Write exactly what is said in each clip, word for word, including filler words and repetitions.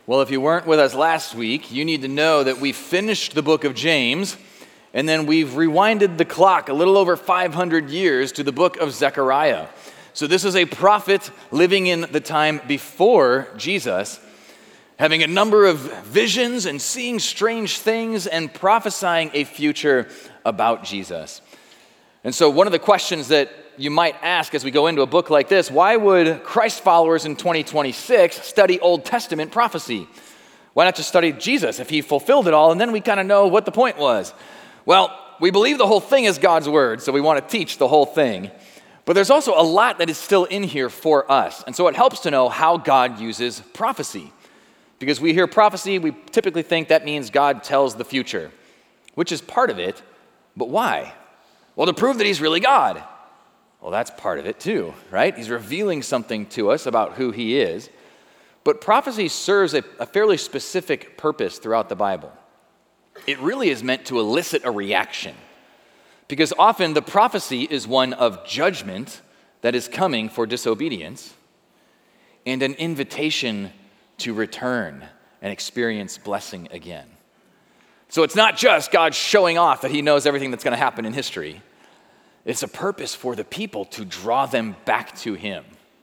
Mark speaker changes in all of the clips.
Speaker 1: Well, if you weren't with us last week, you need to know that we finished the book of James, and then we've rewinded the clock a little over five hundred years to the book of Zechariah. So this is a prophet living in the time before Jesus, having a number of visions and seeing strange things and prophesying a future about Jesus. And so one of the questions that you might ask as we go into a book like this, why would Christ followers in twenty twenty-six study Old Testament prophecy? Why not just study Jesus if he fulfilled it all, and then we kind of know what the point was? Well, we believe the whole thing is God's word, so we want to teach the whole thing. But there's also a lot that is still in here for us, and so it helps to know how God uses prophecy. Because we hear prophecy, we typically think that means God tells the future, which is part of it, but why? Well, to prove that he's really God. Well, that's part of it too, right? He's revealing something to us about who he is. But prophecy serves a, a fairly specific purpose throughout the Bible. It really is meant to elicit a reaction. Because often the prophecy is one of judgment that is coming for disobedience and an invitation to return and experience blessing again. So it's not just God showing off that he knows everything that's going to happen in history. It's a purpose for the people to draw them back to him.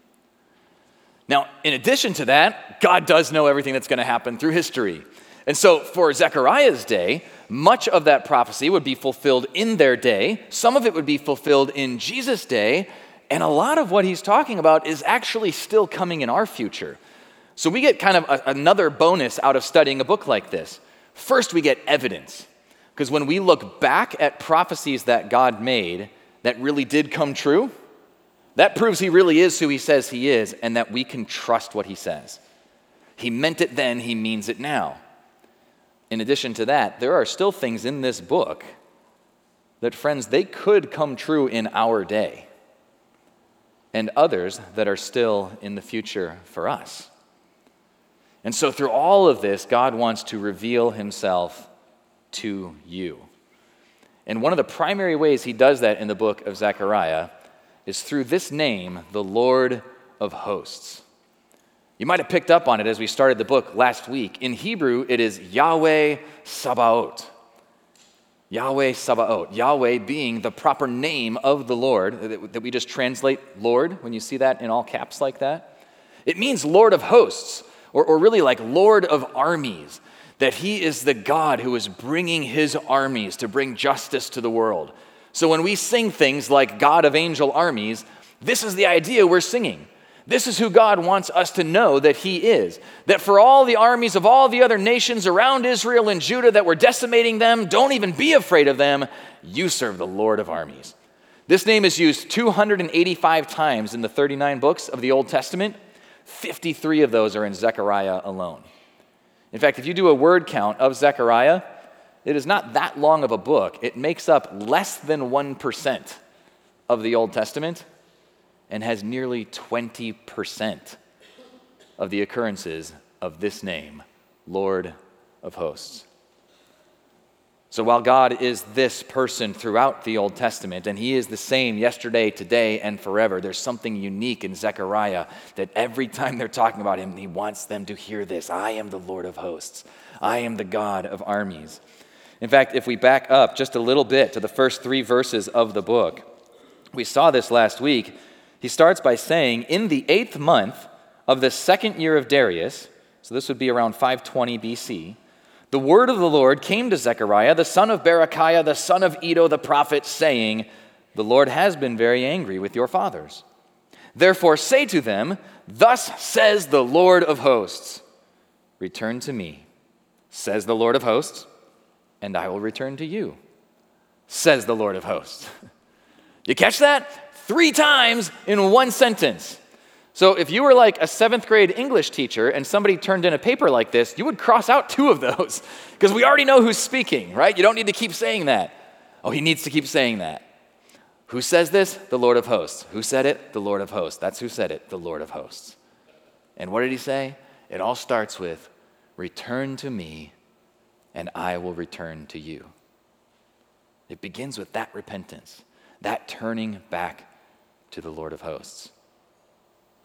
Speaker 1: Now, in addition to that, God does know everything that's going to happen through history. And so for Zechariah's day, much of that prophecy would be fulfilled in their day. Some of it would be fulfilled in Jesus' day. And a lot of what he's talking about is actually still coming in our future. So we get kind of a, another bonus out of studying a book like this. First, we get evidence. Because when we look back at prophecies that God made that really did come true, that proves he really is who he says he is and that we can trust what he says. He meant it then, he means it now. In addition to that, there are still things in this book that, friends, they could come true in our day, and others that are still in the future for us. And so through all of this, God wants to reveal himself to you. And one of the primary ways he does that in the book of Zechariah is through this name, the Lord of Hosts. You might have picked up on it as we started the book last week. In Hebrew, it is Yahweh Sabaoth. Yahweh Sabaoth. Yahweh being the proper name of the Lord, that we just translate Lord when you see that in all caps like that. It means Lord of Hosts, or, or really like Lord of Armies. That he is the God who is bringing his armies to bring justice to the world. So when we sing things like God of Angel Armies, this is the idea we're singing. This is who God wants us to know that he is. That for all the armies of all the other nations around Israel and Judah that were decimating them, don't even be afraid of them. You serve the Lord of Armies. This name is used two hundred eighty-five times in the thirty-nine books of the Old Testament. fifty-three of those are in Zechariah alone. In fact, if you do a word count of Zechariah, it is not that long of a book. It makes up less than one percent of the Old Testament and has nearly twenty percent of the occurrences of this name, Lord of Hosts. So while God is this person throughout the Old Testament, and he is the same yesterday, today, and forever, there's something unique in Zechariah that every time they're talking about him, he wants them to hear this. I am the Lord of Hosts. I am the God of Armies. In fact, if we back up just a little bit to the first three verses of the book, we saw this last week. He starts by saying, in the eighth month of the second year of Darius, so this would be around five twenty B C, the word of the Lord came to Zechariah, the son of Berechiah, the son of Iddo the prophet, saying, the Lord has been very angry with your fathers. Therefore say to them, thus says the Lord of hosts, return to me, says the Lord of hosts, and I will return to you, says the Lord of hosts. You catch that? Three times in one sentence. So if you were like a seventh grade English teacher and somebody turned in a paper like this, you would cross out two of those because we already know who's speaking, right? You don't need to keep saying that. Oh, he needs to keep saying that. Who says this? The Lord of Hosts. Who said it? The Lord of Hosts. That's who said it, the Lord of Hosts. And what did he say? It all starts with, return to me and I will return to you. It begins with that repentance, that turning back to the Lord of Hosts.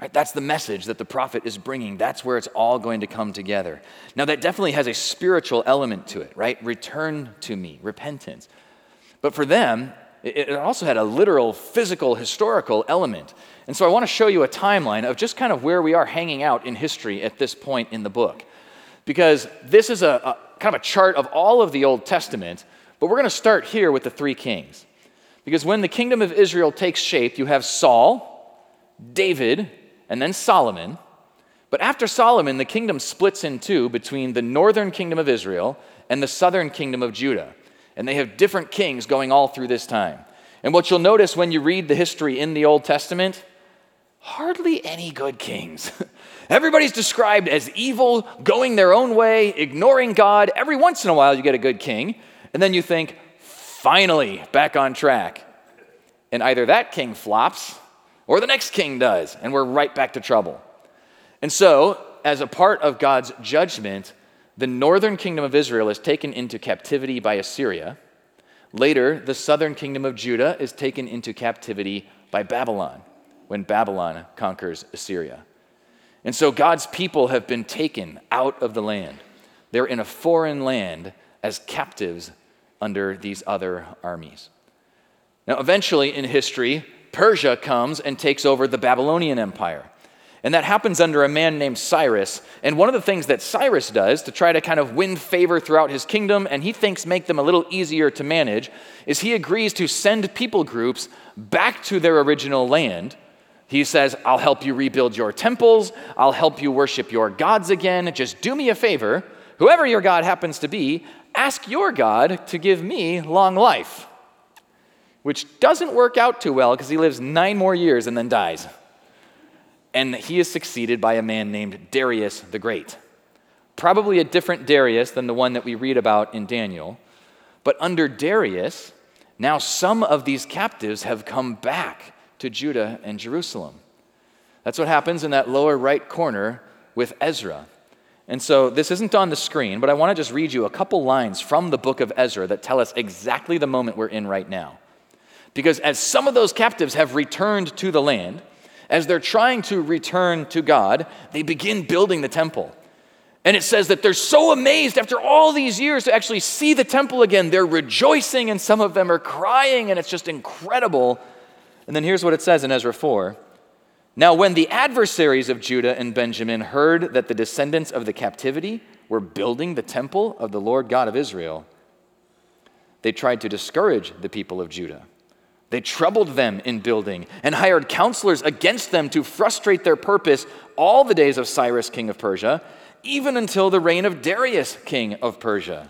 Speaker 1: Right? That's the message that the prophet is bringing. That's where it's all going to come together. Now, that definitely has a spiritual element to it, right? Return to me, repentance. But for them, it also had a literal, physical, historical element. And so I want to show you a timeline of just kind of where we are hanging out in history at this point in the book. Because this is a, a kind of a chart of all of the Old Testament, but we're going to start here with the three kings. Because when the kingdom of Israel takes shape, you have Saul, David, and then Solomon. But after Solomon, the kingdom splits in two between the northern kingdom of Israel and the southern kingdom of Judah. And they have different kings going all through this time. And what you'll notice when you read the history in the Old Testament, hardly any good kings. Everybody's described as evil, going their own way, ignoring God. Every once in a while you get a good king, and then you think, finally, back on track. And either that king flops, or the next king does, and we're right back to trouble. And so, as a part of God's judgment, the northern kingdom of Israel is taken into captivity by Assyria. Later, the southern kingdom of Judah is taken into captivity by Babylon, when Babylon conquers Assyria. And so God's people have been taken out of the land. They're in a foreign land as captives under these other armies. Now, eventually in history, Persia comes and takes over the Babylonian Empire. And that happens under a man named Cyrus. And one of the things that Cyrus does to try to kind of win favor throughout his kingdom, and he thinks make them a little easier to manage, is he agrees to send people groups back to their original land. He says, I'll help you rebuild your temples. I'll help you worship your gods again. Just do me a favor. Whoever your God happens to be, ask your God to give me long life. Which doesn't work out too well because he lives nine more years and then dies. And he is succeeded by a man named Darius the Great. Probably a different Darius than the one that we read about in Daniel. But under Darius, now some of these captives have come back to Judah and Jerusalem. That's what happens in that lower right corner with Ezra. And so this isn't on the screen, but I want to just read you a couple lines from the book of Ezra that tell us exactly the moment we're in right now. Because as some of those captives have returned to the land, as they're trying to return to God, they begin building the temple. And it says that they're so amazed after all these years to actually see the temple again. They're rejoicing, and some of them are crying, and it's just incredible. And then here's what it says in Ezra four. Now, when the adversaries of Judah and Benjamin heard that the descendants of the captivity were building the temple of the Lord God of Israel, they tried to discourage the people of Judah. They troubled them in building and hired counselors against them to frustrate their purpose all the days of Cyrus, king of Persia, even until the reign of Darius, king of Persia.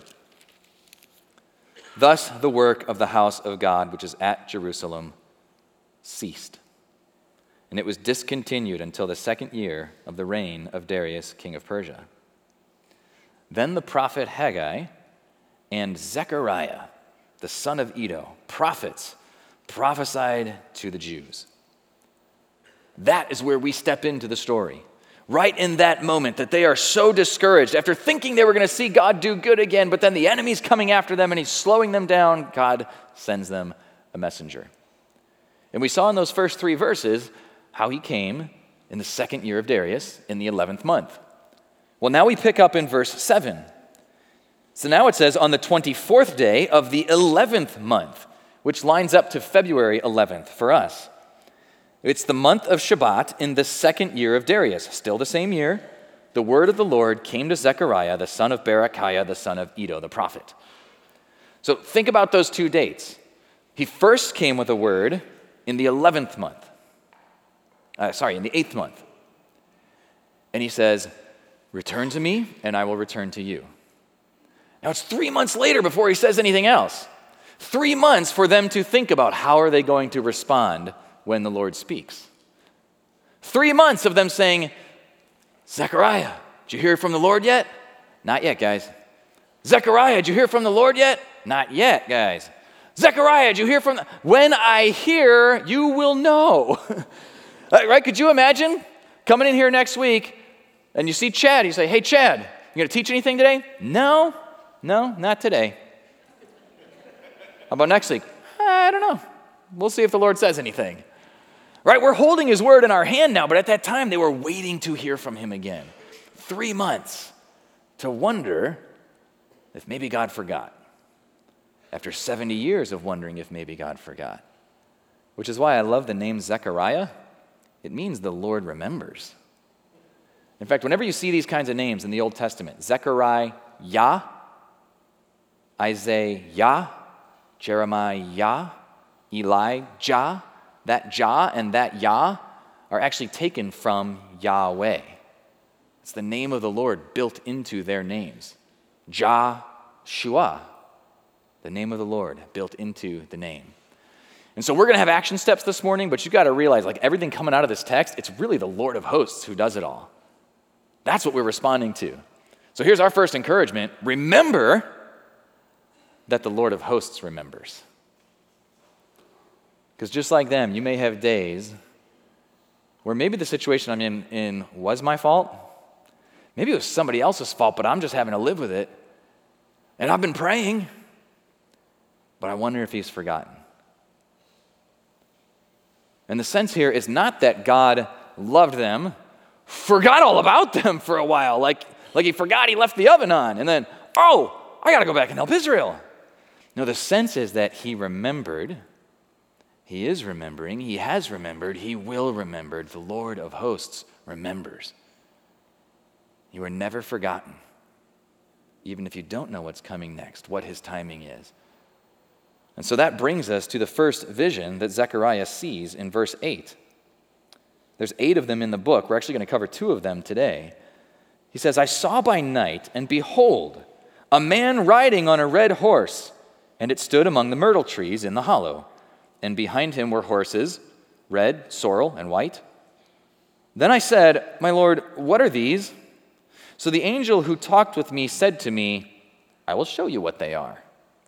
Speaker 1: Thus the work of the house of God, which is at Jerusalem, ceased. And it was discontinued until the second year of the reign of Darius, king of Persia. Then the prophet Haggai and Zechariah, the son of Iddo, prophets, prophesied to the Jews. That is where we step into the story. Right in that moment that they are so discouraged after thinking they were going to see God do good again, but then the enemy's coming after them and he's slowing them down, God sends them a messenger. And we saw in those first three verses how he came in the second year of Darius in the eleventh month. Well, now we pick up in verse seven. So now it says, on the twenty-fourth day of the eleventh month, which lines up to February eleventh for us. It's the month of Shabbat in the second year of Darius. Still the same year, the word of the Lord came to Zechariah, the son of Berechiah, the son of Iddo, the prophet. So think about those two dates. He first came with a word in the eleventh month. Uh, sorry, in the eighth month. And he says, return to me, and I will return to you. Now it's three months later before he says anything else. Three months for them to think about how are they going to respond when the Lord speaks. Three months of them saying, Zechariah, did you hear from the Lord yet? Not yet, guys. Zechariah, did you hear from the Lord yet? Not yet, guys. Zechariah, did you hear from the... When I hear, you will know. Right? Could you imagine coming in here next week and you see Chad, you say, hey, Chad, you going to teach anything today? No, no, not today. How about next week? I don't know. We'll see if the Lord says anything. Right? We're holding his word in our hand now, but at that time they were waiting to hear from him again. Three months to wonder if maybe God forgot. After seventy years of wondering if maybe God forgot. Which is why I love the name Zechariah. It means the Lord remembers. In fact, whenever you see these kinds of names in the Old Testament, Zechariah, Yah, Isaiah, Jeremiah, Elijah, that Jah and that Yah are actually taken from Yahweh. It's the name of the Lord built into their names. Joshua, the name of the Lord built into the name. And so we're going to have action steps this morning, but you've got to realize, like, everything coming out of this text, it's really the Lord of hosts who does it all. That's what we're responding to. So here's our first encouragement. Remember that the Lord of hosts remembers. Because just like them, you may have days where maybe the situation I'm in, in was my fault. Maybe it was somebody else's fault, but I'm just having to live with it. And I've been praying, but I wonder if he's forgotten. And the sense here is not that God loved them, forgot all about them for a while, like, like he forgot he left the oven on, and then, oh, I got to go back and help Israel. No, the sense is that he remembered, he is remembering, he has remembered, he will remember. The Lord of hosts remembers. You are never forgotten, even if you don't know what's coming next, what his timing is. And so that brings us to the first vision that Zechariah sees in verse eight. There's eight of them in the book. We're actually going to cover two of them today. He says, I saw by night, and behold, a man riding on a red horse, and it stood among the myrtle trees in the hollow. And behind him were horses, red, sorrel, and white. Then I said, my Lord, what are these? So the angel who talked with me said to me, I will show you what they are.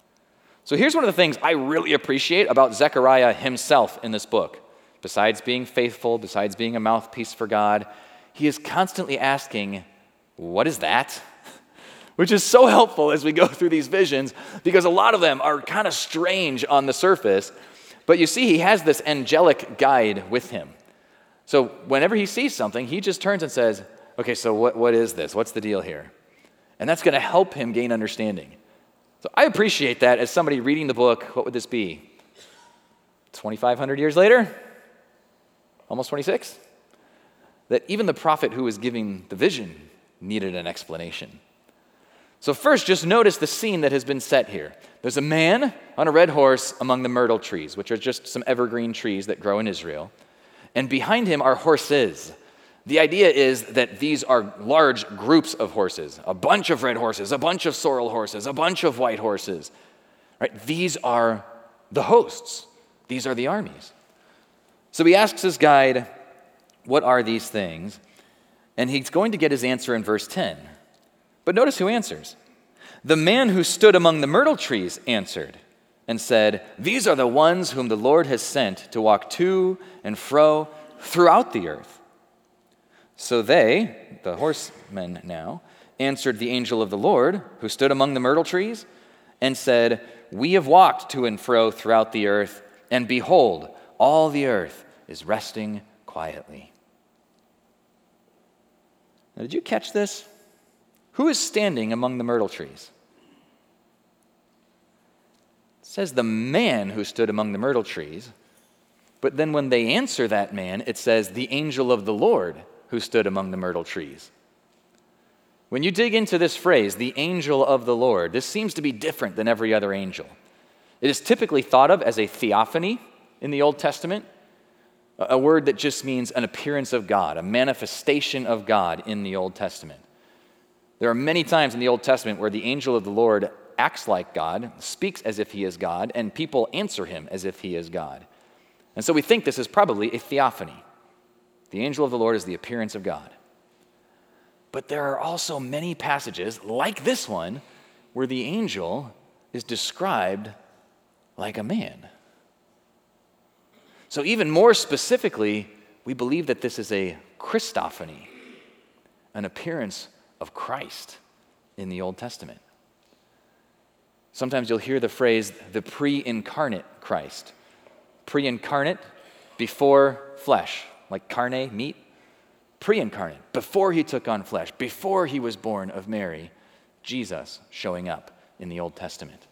Speaker 1: So here's one of the things I really appreciate about Zechariah himself in this book. Besides being faithful, besides being a mouthpiece for God, he is constantly asking, what is that? Which is so helpful as we go through these visions, because a lot of them are kind of strange on the surface. But you see, he has this angelic guide with him. So whenever he sees something, he just turns and says, okay, so what, what is this? What's the deal here? And that's going to help him gain understanding. So I appreciate that as somebody reading the book. What would this be? twenty-five hundred years later? Almost twenty-six? That even the prophet who was giving the vision needed an explanation. So first, just notice the scene that has been set here. There's a man on a red horse among the myrtle trees, which are just some evergreen trees that grow in Israel. And behind him are horses. The idea is that these are large groups of horses, a bunch of red horses, a bunch of sorrel horses, a bunch of white horses. Right? These are the hosts. These are the armies. So he asks his guide, what are these things? And he's going to get his answer in verse ten. But notice who answers. The man who stood among the myrtle trees answered and said, these are the ones whom the Lord has sent to walk to and fro throughout the earth. So they, the horsemen now, answered the angel of the Lord, who stood among the myrtle trees, and said, we have walked to and fro throughout the earth, and behold, all the earth is resting quietly. Now, did you catch this? Who is standing among the myrtle trees? It says the man who stood among the myrtle trees, but then when they answer that man, it says the angel of the Lord who stood among the myrtle trees. When you dig into this phrase, the angel of the Lord, this seems to be different than every other angel. It is typically thought of as a theophany in the Old Testament, a word that just means an appearance of God, a manifestation of God in the Old Testament. There are many times in the Old Testament where the angel of the Lord acts like God, speaks as if he is God, and people answer him as if he is God. And so we think this is probably a theophany. The angel of the Lord is the appearance of God. But there are also many passages, like this one, where the angel is described like a man. So even more specifically, we believe that this is a Christophany, an appearance of Christ in the Old Testament. Sometimes you'll hear the phrase, the pre-incarnate Christ. Pre-incarnate before flesh, like carne, meat, pre-incarnate, before he took on flesh, before he was born of Mary, Jesus showing up in the Old Testament.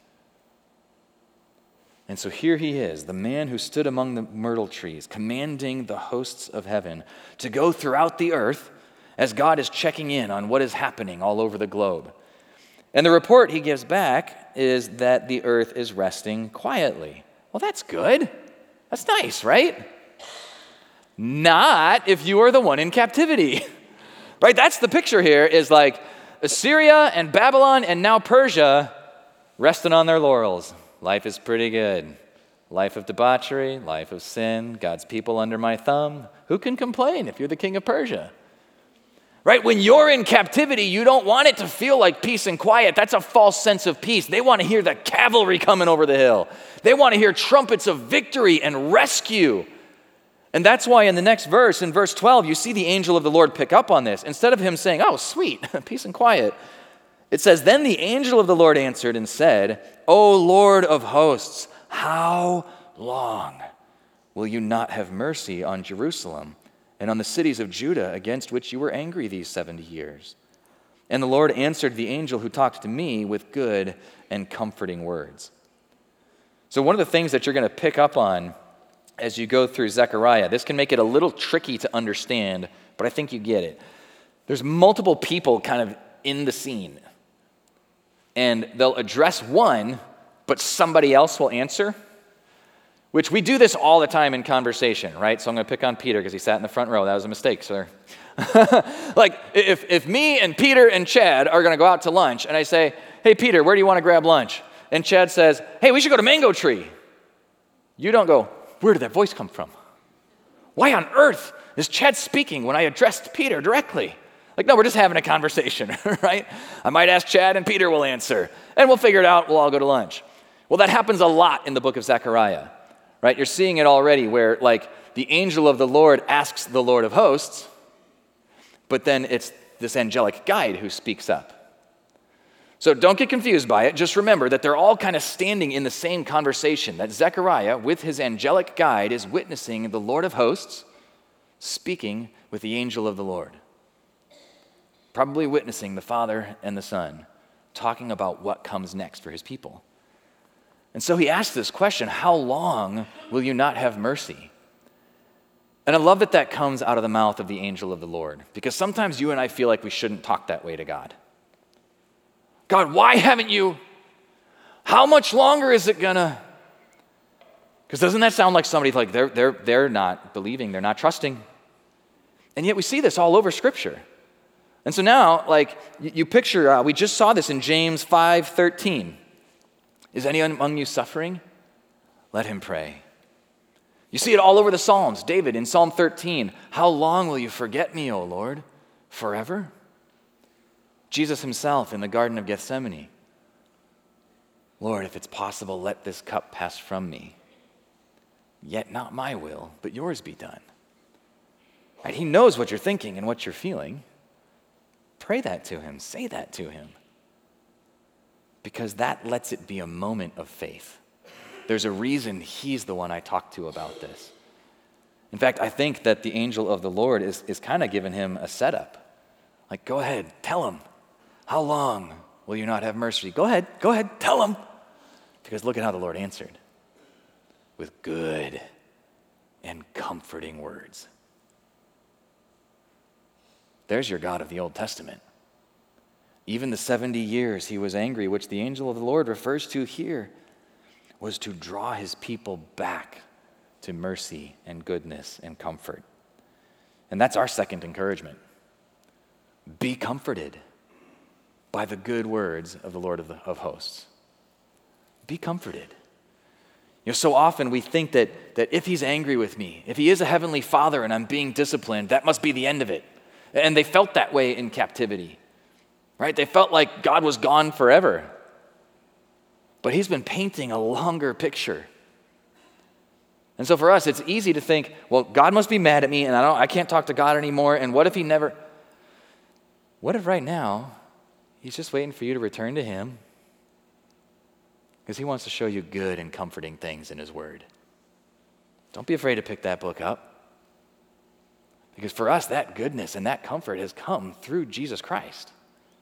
Speaker 1: And so here he is, the man who stood among the myrtle trees, commanding the hosts of heaven to go throughout the earth as God is checking in on what is happening all over the globe. And the report he gives back is that the earth is resting quietly. Well, that's good. That's nice, right? Not if you are the one in captivity, right? That's the picture here, is like Assyria and Babylon and now Persia resting on their laurels. Life is pretty good. Life of debauchery, life of sin, God's people under my thumb. Who can complain if you're the king of Persia? Right? When you're in captivity, you don't want it to feel like peace and quiet. That's a false sense of peace. They want to hear the cavalry coming over the hill. They want to hear trumpets of victory and rescue. And that's why in the next verse, in verse twelve, you see the angel of the Lord pick up on this. Instead of him saying, oh, sweet, peace and quiet, it says, then the angel of the Lord answered and said, O Lord of hosts, how long will you not have mercy on Jerusalem and on the cities of Judah against which you were angry these seventy years? And the Lord answered the angel who talked to me with good and comforting words. So one of the things that you're going to pick up on as you go through Zechariah, this can make it a little tricky to understand, but I think you get it. There's multiple people kind of in the scene. And they'll address one, but somebody else will answer, which we do this all the time in conversation, right? So I'm going to pick on Peter because he sat in the front row. That was a mistake, sir. Like, if, if me and Peter and Chad are going to go out to lunch, and I say, hey, Peter, where do you want to grab lunch? And Chad says, hey, we should go to Mango Tree. You don't go, where did that voice come from? Why on earth is Chad speaking when I addressed Peter directly? Like, no, we're just having a conversation, right? I might ask Chad and Peter will answer, and we'll figure it out. We'll all go to lunch. Well, that happens a lot in the book of Zechariah, right? You're seeing it already where, like, the angel of the Lord asks the Lord of hosts, but then it's this angelic guide who speaks up. So don't get confused by it. Just remember that they're all kind of standing in the same conversation, that Zechariah, with his angelic guide, is witnessing the Lord of hosts speaking with the angel of the Lord. Probably witnessing the Father and the Son talking about what comes next for his people. And so he asked this question, how long will you not have mercy? And I love that that comes out of the mouth of the angel of the Lord, because sometimes you and I feel like we shouldn't talk that way to God. God, why haven't you? How much longer is it gonna? Because doesn't that sound like somebody like they're, they're, they're not believing, they're not trusting? And yet we see this all over Scripture. And so now, like, you, you picture, uh, we just saw this in James five thirteen. Is anyone among you suffering? Let him pray. You see it all over the Psalms. David in Psalm thirteen, how long will you forget me, O Lord? Forever? Jesus himself in the Garden of Gethsemane. Lord, if it's possible, let this cup pass from me. Yet not my will, but yours be done. Right? He knows what you're thinking and what you're feeling. Pray that to him. Say that to him. Because that lets it be a moment of faith. There's a reason he's the one I talk to about this. In fact, I think that the angel of the Lord is, is kind of giving him a setup. Like, go ahead, tell him. How long will you not have mercy? Go ahead, go ahead, tell him. Because look at how the Lord answered. With good and comforting words. There's your God of the Old Testament. Even the seventy years he was angry, which the angel of the Lord refers to here, was to draw his people back to mercy and goodness and comfort. And that's our second encouragement. Be comforted by the good words of the Lord of, the, of hosts. Be comforted. You know, so often we think that, that if he's angry with me, if he is a heavenly father and I'm being disciplined, that must be the end of it. And they felt that way in captivity, right? They felt like God was gone forever. But he's been painting a longer picture. And so for us, it's easy to think, well, God must be mad at me and I don't I can't talk to God anymore. And what if he never, what if right now he's just waiting for you to return to him? Because he wants to show you good and comforting things in his word. Don't be afraid to pick that book up. Because for us, that goodness and that comfort has come through Jesus Christ.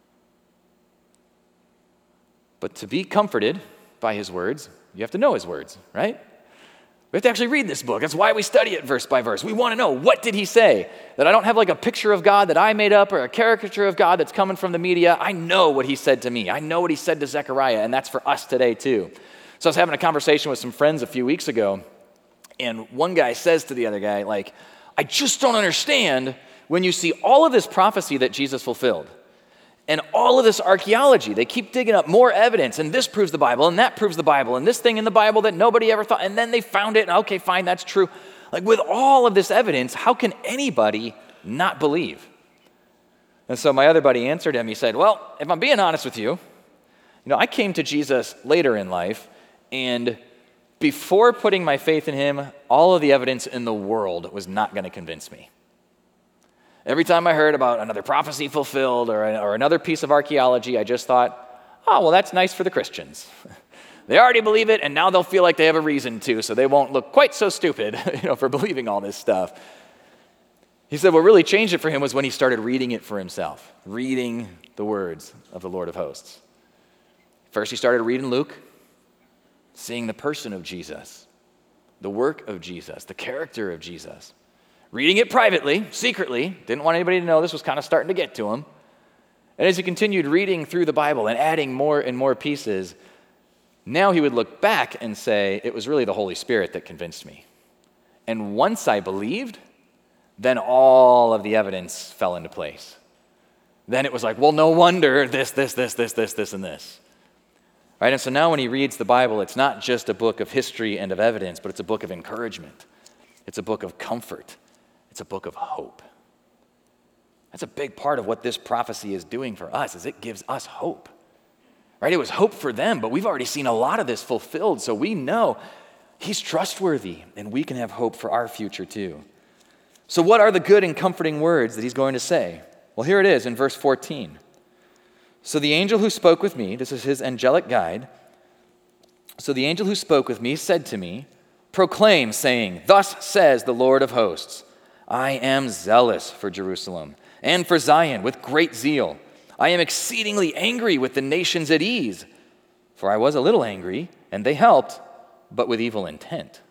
Speaker 1: But to be comforted by his words, you have to know his words, right? We have to actually read this book. That's why we study it verse by verse. We want to know, what did he say? That I don't have like a picture of God that I made up or a caricature of God that's coming from the media. I know what he said to me. I know what he said to Zechariah, and that's for us today too. So I was having a conversation with some friends a few weeks ago, and one guy says to the other guy, like, I just don't understand when you see all of this prophecy that Jesus fulfilled and all of this archaeology. They keep digging up more evidence, and this proves the Bible, and that proves the Bible, and this thing in the Bible that nobody ever thought, and then they found it, and okay, fine, that's true. Like, with all of this evidence, how can anybody not believe? And so my other buddy answered him. He said, well, if I'm being honest with you, you know, I came to Jesus later in life, and before putting my faith in him, all of the evidence in the world was not going to convince me. Every time I heard about another prophecy fulfilled or, or another piece of archaeology, I just thought, oh, well, that's nice for the Christians. They already believe it, and now they'll feel like they have a reason to, so they won't look quite so stupid, you know, for believing all this stuff. He said what really changed it for him was when he started reading it for himself, reading the words of the Lord of hosts. First, he started reading Luke, seeing the person of Jesus, the work of Jesus, the character of Jesus. Reading it privately, secretly, didn't want anybody to know. This was kind of starting to get to him. And as he continued reading through the Bible and adding more and more pieces, now he would look back and say, it was really the Holy Spirit that convinced me. And once I believed, then all of the evidence fell into place. Then it was like, well, no wonder this, this, this, this, this, this, and this. Right? And so now when he reads the Bible, it's not just a book of history and of evidence, but it's a book of encouragement. It's a book of comfort. It's a book of hope. That's a big part of what this prophecy is doing for us, is it gives us hope. Right? It was hope for them, but we've already seen a lot of this fulfilled, so we know he's trustworthy, and we can have hope for our future too. So what are the good and comforting words that he's going to say? Well, here it is in verse fourteen. So the angel who spoke with me, this is his angelic guide, so the angel who spoke with me said to me, proclaim, saying, thus says the Lord of hosts, I am zealous for Jerusalem and for Zion with great zeal. I am exceedingly angry with the nations at ease. For I was a little angry, and they helped, but with evil intent.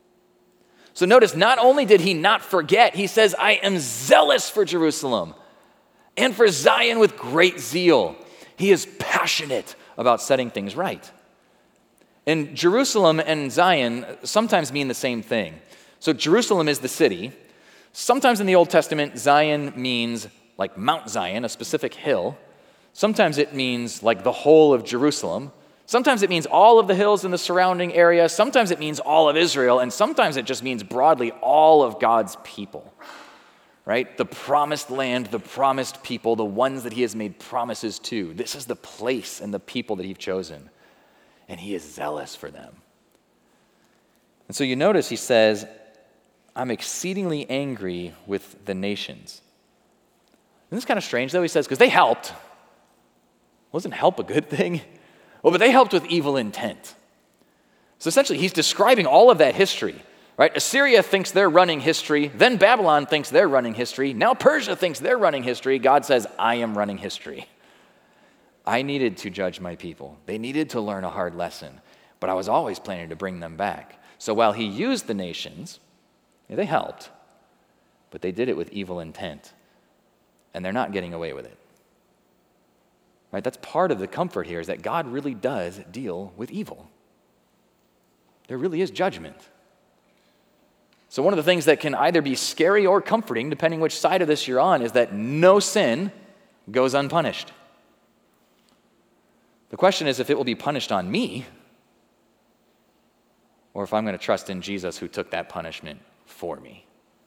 Speaker 1: So notice, not only did he not forget, he says, I am zealous for Jerusalem and for Zion with great zeal. He is passionate about setting things right. And Jerusalem and Zion sometimes mean the same thing. So Jerusalem is the city. Sometimes in the Old Testament, Zion means like Mount Zion, a specific hill. Sometimes it means like the whole of Jerusalem. Sometimes it means all of the hills in the surrounding area. Sometimes it means all of Israel. And sometimes it just means broadly all of God's people, right? The promised land, the promised people, the ones that he has made promises to. This is the place and the people that he's chosen. And he is zealous for them. And so you notice he says, I'm exceedingly angry with the nations. Isn't this kind of strange, though? He says, because they helped. Wasn't help a good thing? Well, but they helped with evil intent. So essentially, he's describing all of that history, right? Assyria thinks they're running history. Then Babylon thinks they're running history. Now Persia thinks they're running history. God says, I am running history. I needed to judge my people. They needed to learn a hard lesson, but I was always planning to bring them back. So while he used the nations, yeah, they helped, but they did it with evil intent, and they're not getting away with it. Right? That's part of the comfort here, is that God really does deal with evil. There really is judgment. So one of the things that can either be scary or comforting, depending which side of this you're on, is that no sin goes unpunished. The question is if it will be punished on me, or if I'm going to trust in Jesus who took that punishment for me.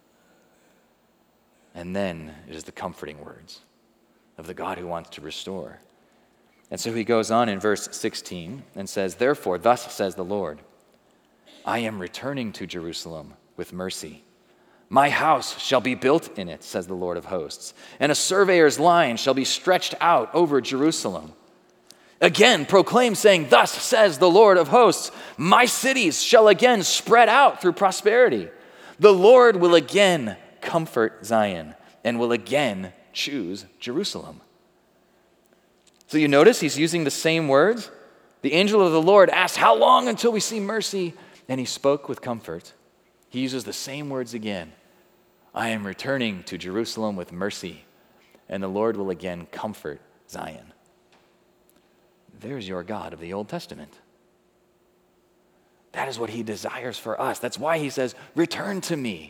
Speaker 1: And then it is the comforting words of the God who wants to restore. And so he goes on in verse sixteen and says, therefore, thus says the Lord, I am returning to Jerusalem with mercy. My house shall be built in it, says the Lord of hosts, and a surveyor's line shall be stretched out over Jerusalem. Again, proclaim, saying, thus says the Lord of hosts, my cities shall again spread out through prosperity. The Lord will again comfort Zion and will again choose Jerusalem. So you notice he's using the same words. The angel of the Lord asked, how long until we see mercy? And he spoke with comfort. He uses the same words again. I am returning to Jerusalem with mercy, and the Lord will again comfort Zion. There's your God of the Old Testament. That is what he desires for us. That's why he says, return to me.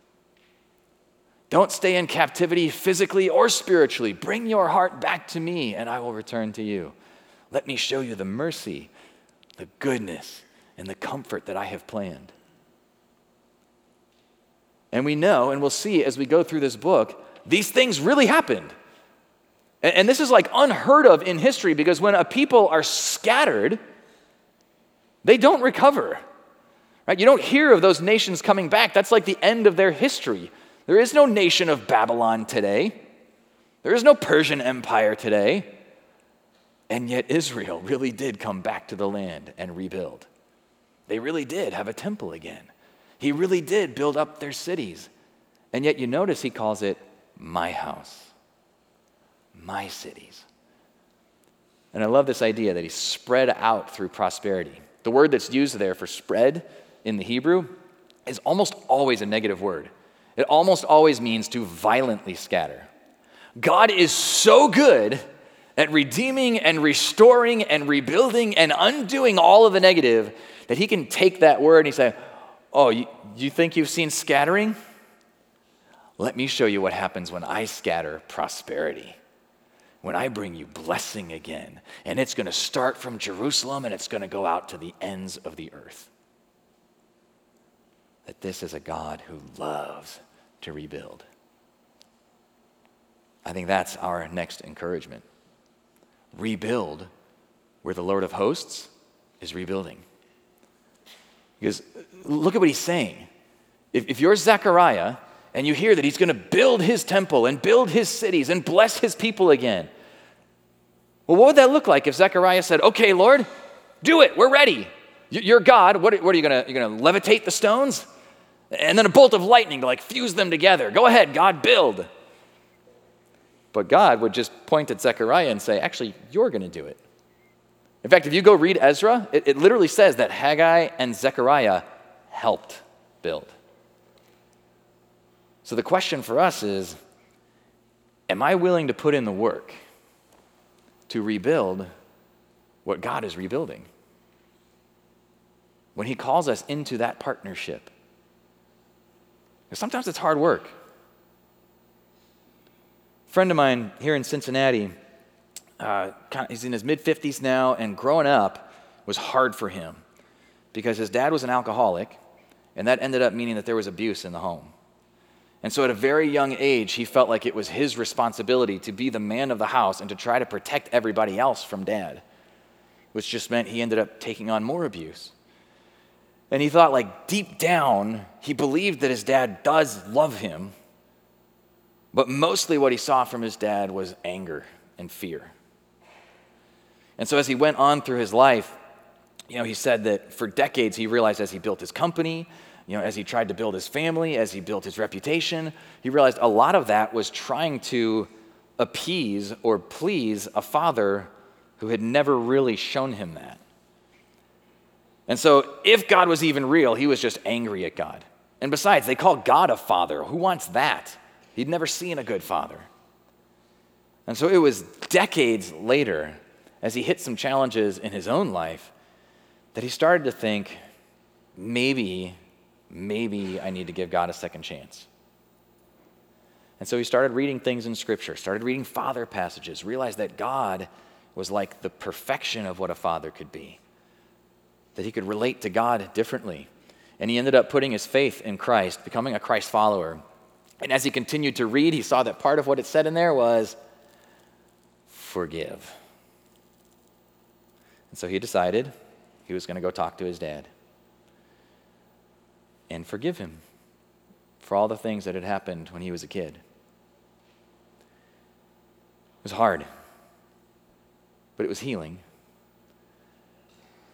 Speaker 1: Don't stay in captivity physically or spiritually. Bring your heart back to me, and I will return to you. Let me show you the mercy, the goodness, and the comfort that I have planned. And we know, and we'll see as we go through this book, these things really happened. And this is like unheard of in history, because when a people are scattered, they don't recover. Right? You don't hear of those nations coming back. That's like the end of their history. There is no nation of Babylon today. There is no Persian Empire today. And yet Israel really did come back to the land and rebuild. They really did have a temple again. He really did build up their cities. And yet you notice he calls it my house. My cities. And I love this idea that he spread out through prosperity. The word that's used there for spread in the Hebrew is almost always a negative word. It almost always means to violently scatter. God is so good at redeeming and restoring and rebuilding and undoing all of the negative that he can take that word and he say, oh, you, you think you've seen scattering? Let me show you what happens when I scatter prosperity. When I bring you blessing again, and it's going to start from Jerusalem and it's going to go out to the ends of the earth. That this is a God who loves to rebuild. I think that's our next encouragement. Rebuild where the Lord of hosts is rebuilding. Because look at what he's saying. If, if you're Zechariah and you hear that he's going to build his temple and build his cities and bless his people again, well, what would that look like if Zechariah said, okay, Lord, do it, we're ready. You're God, what, what are you going to, you're going to levitate the stones? And then a bolt of lightning to like fuse them together. Go ahead, God, build. But God would just point at Zechariah and say, actually, you're going to do it. In fact, if you go read Ezra, it, it literally says that Haggai and Zechariah helped build. So the question for us is, am I willing to put in the work to rebuild what God is rebuilding? When he calls us into that partnership. Because sometimes it's hard work. A friend of mine here in Cincinnati, uh, he's in his mid-fifties now, and growing up was hard for him because his dad was an alcoholic, and that ended up meaning that there was abuse in the home. And so at a very young age, he felt like it was his responsibility to be the man of the house and to try to protect everybody else from dad, which just meant he ended up taking on more abuse. And he thought, like, deep down, he believed that his dad does love him, but mostly what he saw from his dad was anger and fear. And so as he went on through his life, you know, he said that for decades he realized as he built his company, you know, as he tried to build his family, as he built his reputation, he realized a lot of that was trying to appease or please a father who had never really shown him that. And so if God was even real, he was just angry at God. And besides, they call God a father. Who wants that? He'd never seen a good father. And so it was decades later, as he hit some challenges in his own life, that he started to think, maybe, maybe I need to give God a second chance. And so he started reading things in Scripture, started reading father passages, realized that God was like the perfection of what a father could be, that he could relate to God differently. And he ended up putting his faith in Christ, becoming a Christ follower. And as he continued to read, he saw that part of what it said in there was, forgive. And so he decided he was going to go talk to his dad and forgive him for all the things that had happened when he was a kid. It was hard, but it was healing.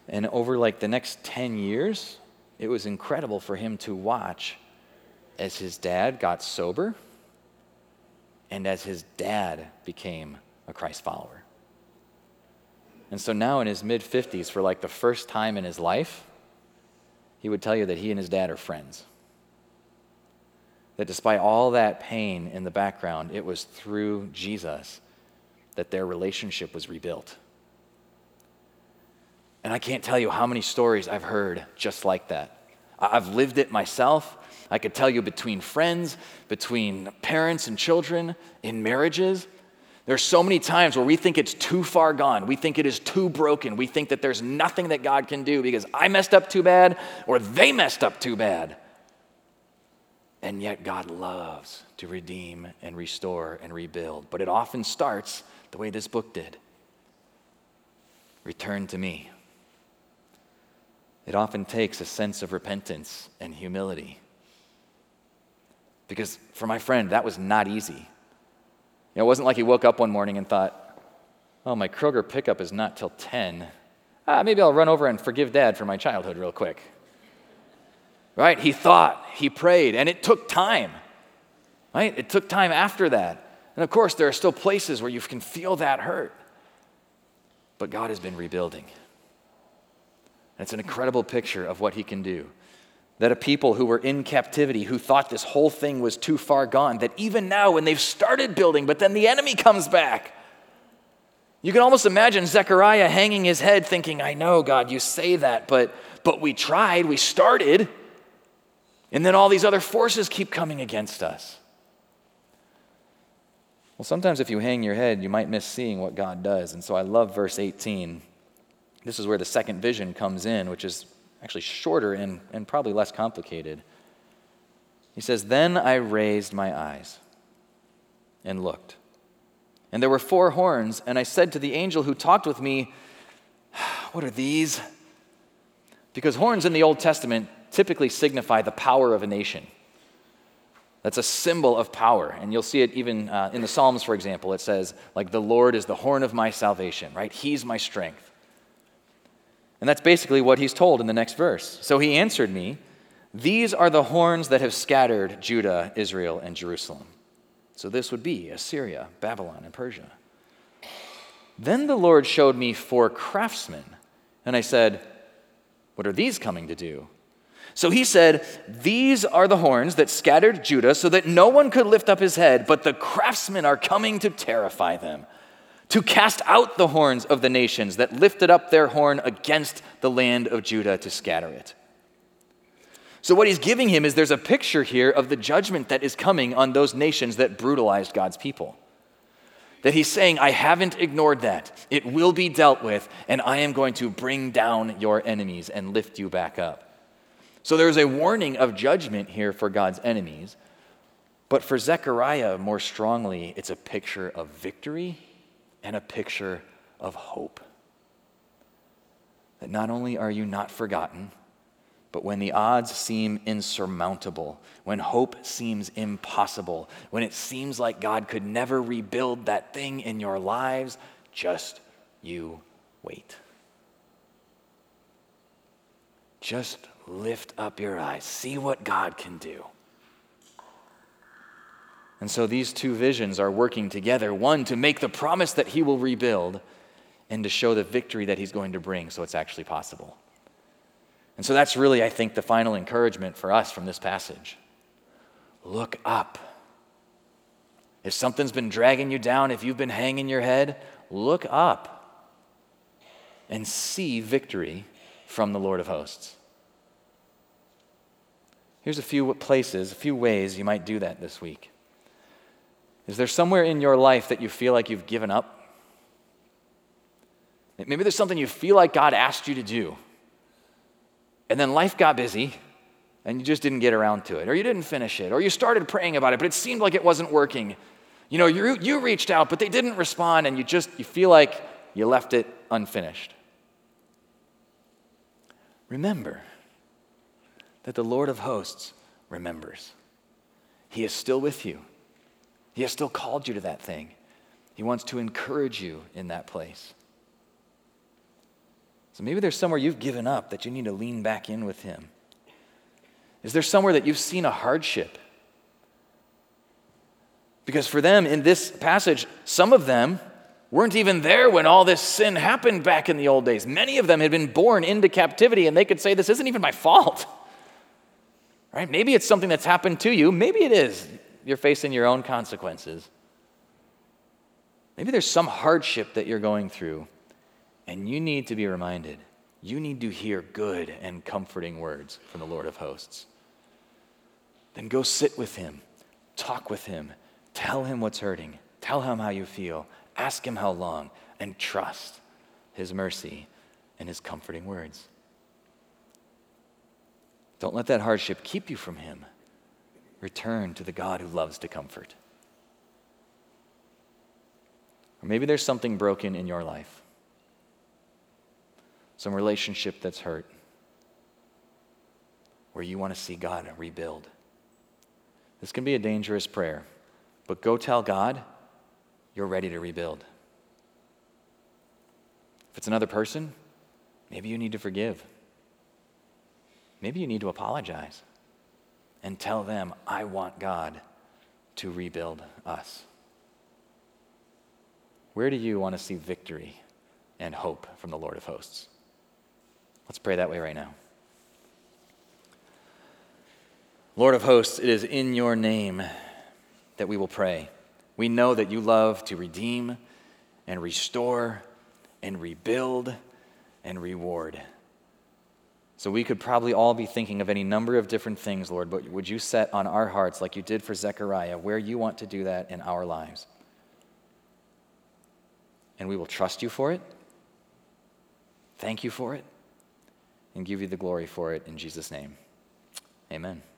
Speaker 1: And over like the next ten years, it was incredible for him to watch as his dad got sober and as his dad became a Christ follower. And so now in his mid-fifties, for like the first time in his life, he would tell you that he and his dad are friends. That despite all that pain in the background, it was through Jesus that their relationship was rebuilt. And I can't tell you how many stories I've heard just like that. I've lived it myself. I could tell you between friends, between parents and children, in marriages. There's so many times where we think it's too far gone. We think it is too broken. We think that there's nothing that God can do because I messed up too bad or they messed up too bad. And yet God loves to redeem and restore and rebuild. But it often starts the way this book did. Return to me. It often takes a sense of repentance and humility. Because for my friend, that was not easy. You know, it wasn't like he woke up one morning and thought, oh, my Kroger pickup is not till ten. Ah, maybe I'll run over and forgive Dad for my childhood real quick. Right? He thought, he prayed, and it took time. Right? It took time after that. And of course, there are still places where you can feel that hurt. But God has been rebuilding. And it's an incredible picture of what he can do. That a people who were in captivity, who thought this whole thing was too far gone, that even now when they've started building, but then the enemy comes back. You can almost imagine Zechariah hanging his head thinking, I know, God, you say that, but, but we tried, we started, and then all these other forces keep coming against us. Well, sometimes if you hang your head, you might miss seeing what God does. And so I love verse eighteen. This is where the second vision comes in, which is actually shorter and, and probably less complicated. He says, then I raised my eyes and looked. And there were four horns, and I said to the angel who talked with me, what are these? Because horns in the Old Testament typically signify the power of a nation. That's a symbol of power. And you'll see it even uh, in the Psalms, for example. It says, like, the Lord is the horn of my salvation, right? He's my strength. And that's basically what he's told in the next verse. So he answered me, these are the horns that have scattered Judah, Israel, and Jerusalem. So this would be Assyria, Babylon, and Persia. Then the Lord showed me four craftsmen. And I said, what are these coming to do? So he said, these are the horns that scattered Judah so that no one could lift up his head, but the craftsmen are coming to terrify them, to cast out the horns of the nations that lifted up their horn against the land of Judah to scatter it. So what he's giving him is there's a picture here of the judgment that is coming on those nations that brutalized God's people. That he's saying, I haven't ignored that. It will be dealt with, and I am going to bring down your enemies and lift you back up. So there's a warning of judgment here for God's enemies. But for Zechariah, more strongly, it's a picture of victory and a picture of hope. That not only are you not forgotten, but when the odds seem insurmountable, when hope seems impossible, when it seems like God could never rebuild that thing in your lives, just you wait. Just lift up your eyes. See what God can do. And so these two visions are working together. One, to make the promise that he will rebuild, and to show the victory that he's going to bring so it's actually possible. And so that's really, I think, the final encouragement for us from this passage. Look up. If something's been dragging you down, if you've been hanging your head, look up and see victory from the Lord of hosts. Here's a few places, a few ways you might do that this week. Is there somewhere in your life that you feel like you've given up? Maybe there's something you feel like God asked you to do, and then life got busy, and you just didn't get around to it, or you didn't finish it, or you started praying about it, but it seemed like it wasn't working. You know, you, you reached out, but they didn't respond, and you just, you feel like you left it unfinished. Remember that the Lord of hosts remembers. He is still with you. He has still called you to that thing. He wants to encourage you in that place. So maybe there's somewhere you've given up that you need to lean back in with him. Is there somewhere that you've seen a hardship? Because for them, in this passage, some of them weren't even there when all this sin happened back in the old days. Many of them had been born into captivity, and they could say, this isn't even my fault. Right? Maybe it's something that's happened to you. Maybe it is. You're facing your own consequences. Maybe there's some hardship that you're going through, and you need to be reminded. You need to hear good and comforting words from the Lord of hosts. Then go sit with him, talk with him, tell him what's hurting, tell him how you feel, ask him how long, and trust his mercy and his comforting words. Don't let that hardship keep you from him. Return to the God who loves to comfort. Or maybe there's something broken in your life. Some relationship that's hurt, where you want to see God rebuild. This can be a dangerous prayer, but go tell God you're ready to rebuild. If it's another person, maybe you need to forgive. Maybe you need to apologize and tell them, I want God to rebuild us. Where do you want to see victory and hope from the Lord of hosts? Let's pray that way right now. Lord of hosts, it is in your name that we will pray. We know that you love to redeem and restore and rebuild and reward. So we could probably all be thinking of any number of different things, Lord, but would you set on our hearts, like you did for Zechariah, where you want to do that in our lives? And we will trust you for it, thank you for it, and give you the glory for it in Jesus' name. Amen.